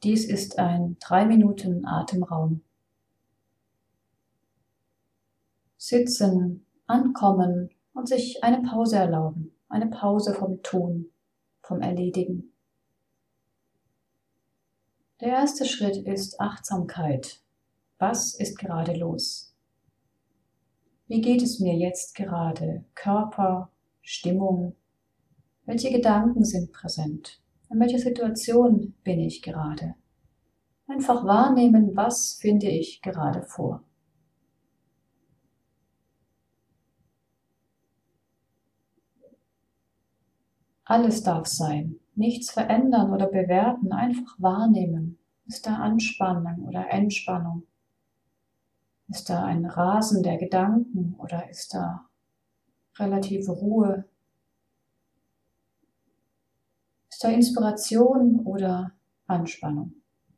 Dies ist ein 3 Minuten Atemraum. Sitzen, ankommen und sich eine Pause erlauben, eine Pause vom Tun, vom Erledigen. Der erste Schritt ist Achtsamkeit. Was ist gerade los? Wie geht es mir jetzt gerade? Körper, Stimmung? Welche Gedanken sind präsent? In welcher Situation bin ich gerade? Einfach wahrnehmen, was finde ich gerade vor. Alles darf sein. Nichts verändern oder bewerten, einfach wahrnehmen. Ist da Anspannung oder Entspannung? Ist da ein Rasen der Gedanken oder ist da relative Ruhe? Ist da Inspiration oder Anspannung?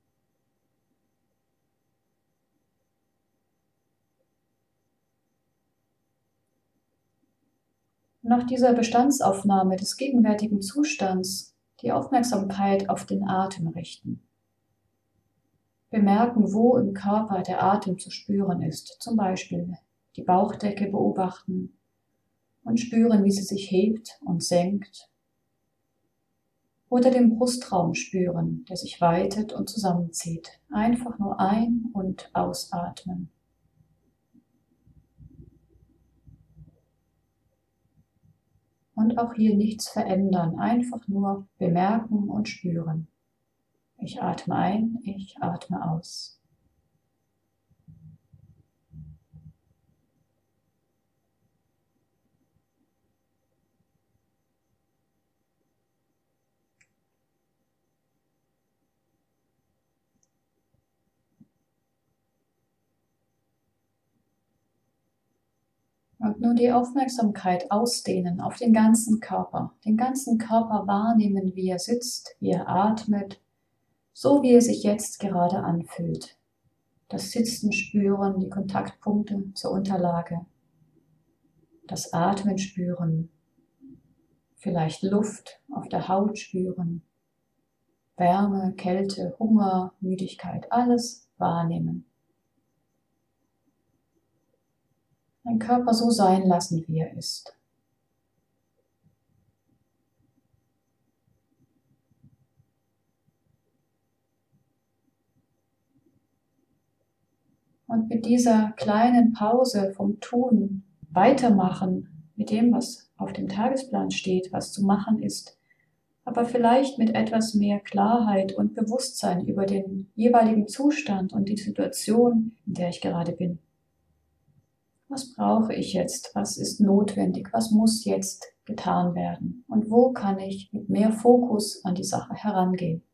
Nach dieser Bestandsaufnahme des gegenwärtigen Zustands die Aufmerksamkeit auf den Atem richten. Bemerken, wo im Körper der Atem zu spüren ist, zum Beispiel die Bauchdecke beobachten und spüren, wie sie sich hebt und senkt. Oder den Brustraum spüren, der sich weitet und zusammenzieht. Einfach nur ein- und ausatmen. Und auch hier nichts verändern, einfach nur bemerken und spüren. Ich atme ein, ich atme aus. Und nun die Aufmerksamkeit ausdehnen auf den ganzen Körper wahrnehmen, wie er sitzt, wie er atmet, so wie er sich jetzt gerade anfühlt. Das Sitzen spüren, die Kontaktpunkte zur Unterlage, das Atmen spüren, vielleicht Luft auf der Haut spüren, Wärme, Kälte, Hunger, Müdigkeit, alles wahrnehmen. Den Körper so sein lassen, wie er ist. Und mit dieser kleinen Pause vom Tun weitermachen mit dem, was auf dem Tagesplan steht, was zu machen ist, aber vielleicht mit etwas mehr Klarheit und Bewusstsein über den jeweiligen Zustand und die Situation, in der ich gerade bin. Was brauche ich jetzt? Was ist notwendig? Was muss jetzt getan werden? Und wo kann ich mit mehr Fokus an die Sache herangehen?